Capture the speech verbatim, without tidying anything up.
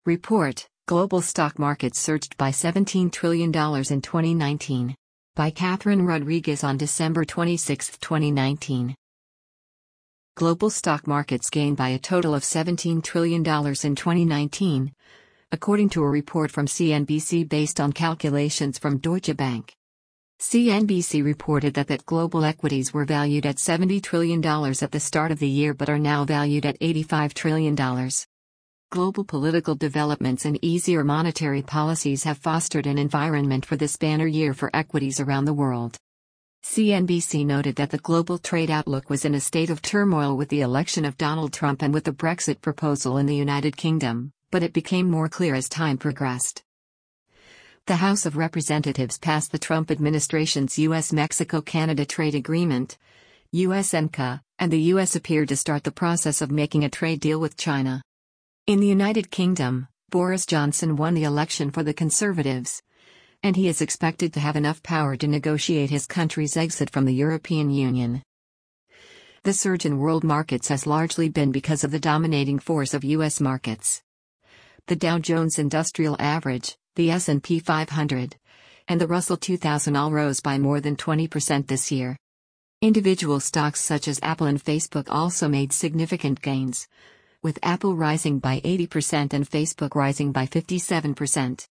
Report: Global stock markets surged by seventeen trillion dollars in twenty nineteen. By Catherine Rodriguez on December twenty-sixth, twenty nineteen. Global stock markets gained by a total of seventeen trillion dollars in twenty nineteen, according to a report from C N B C based on calculations from Deutsche Bank. C N B C reported that that global equities were valued at seventy trillion dollars at the start of the year but are now valued at eighty-five trillion dollars. Global political developments and easier monetary policies have fostered an environment for this banner year for equities around the world. C N B C noted that the global trade outlook was in a state of turmoil with the election of Donald Trump and with the Brexit proposal in the United Kingdom, but it became more clear as time progressed. The House of Representatives passed the Trump administration's U S Mexico Canada Trade Agreement, U S M C A, and the U S appeared to start the process of making a trade deal with China. In the United Kingdom, Boris Johnson won the election for the Conservatives, and he is expected to have enough power to negotiate his country's exit from the European Union. The surge in world markets has largely been because of the dominating force of U S markets. The Dow Jones Industrial Average, the S and P five hundred, and the Russell two thousand all rose by more than twenty percent this year. Individual stocks such as Apple and Facebook also made significant gains, with Apple rising by eighty percent and Facebook rising by fifty-seven percent.